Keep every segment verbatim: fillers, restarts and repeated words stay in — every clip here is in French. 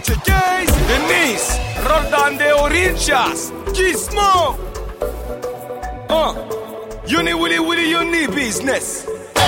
J Case, Denise, Roldan de Orinchas, Gizmo. Uh, Uni Willy Willy Uni Business.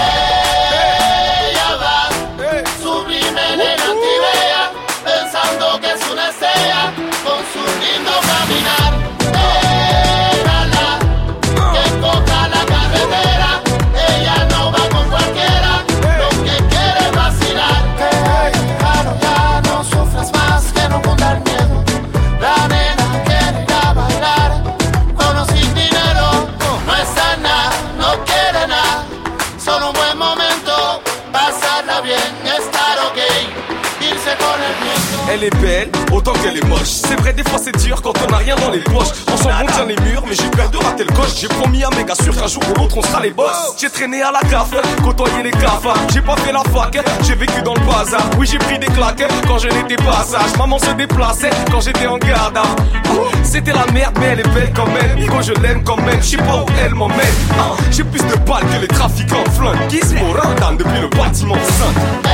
Ella va, hey. Sublime, elegante y bella, pensando que es una estrella, con su lindo caminar. Déjala, uh. que coja la carretera, ella no va con cualquiera, hey. Lo que quiere es vacilar. Hey, claro, ya no sufras más, que no cunda el miedo. La nena quiere ir a bailar, con o sin dinero, uh. no está nada, no quiere nada, solo un buen momento, pasarla bien, estar ok, irse con el viento. Elle est belle, autant qu'elle est moche. C'est vrai, des fois c'est dur quand on a rien dans les poches. On s'en bon tient les murs, mais j'ai peur de rater le coche. J'ai promis à méga sûr qu'un jour ou l'autre on sera les boss. J'ai traîné à la C A F, côtoyé les cafards. J'ai pas fait la fac, j'ai vécu dans le bazar. Oui, j'ai pris des claques quand je n'étais pas sage. Maman se déplaçait quand j'étais en garde. C'était la merde, mais elle est belle quand même. Nico, je l'aime quand même, je sais pas où elle m'emmène. J'ai plus de balles que les trafiquants de flingues. Gizmo Randan depuis le bâtiment cinq.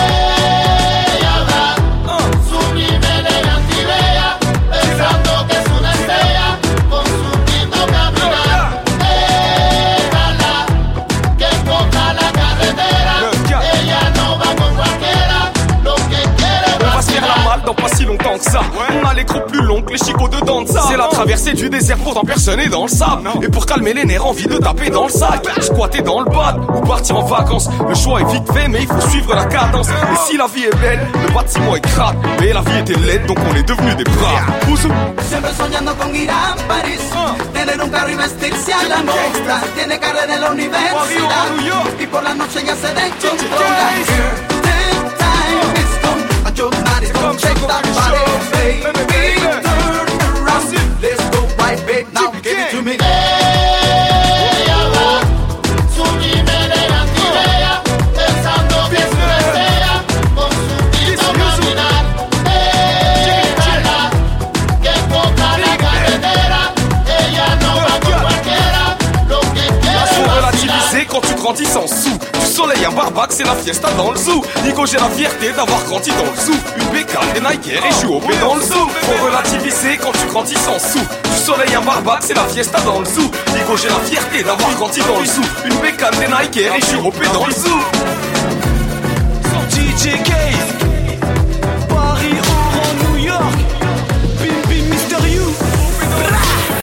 Pensando que es una estrella, con su lindo caminar. Déjala, que coja la carretera, ella no va con cualquiera, lo que quiere on va se faire la malle dans pas si longtemps que ça. On a les crocs plus longs que les chicots dedans de ça. C'est la traversée du désert, pourtant personne est dans le sable. Et pour calmer les nerfs, envie de taper dans le sac. Squatter dans le bad ou partir en vacances. Le choix est vite fait, mais il faut suivre la cadence. Et si la vie est belle, le bâtiment est crade. Mais la vie était laide, donc on est devenus des bras. Siempre soñando con ir a París, tener un carro y vestirse a la moda. Tiene carrera en la universidad y por la noche ya se descontrola. Take time, it's gone. A your body, don't shake that body, baby. Turn around, let's go right, babe. Now give it to me. Ella va, sublime, elegante y bella, pensando que es una estrella, con su lindo caminar. Déjala, que coja la carretera, ella no va con cualquiera, lo que quiere Faut vacilar. relativiser quand tu grandis sans sous. Du soleil à Barbac, c'est la fiesta dans le zoo. Nico, j'ai la fierté d'avoir grandi dans le zoo. Une bécane, des Nike et je suis au pied dans le zoo. Faut relativiser quand tu grandis sans sous. Du soleil à Barbac, c'est la fiesta dans le zoo. Nico, j'ai la fierté d'avoir grandi dans le zoo. Une bécane, des Nike et je suis au pied dans le zoo. D J Case.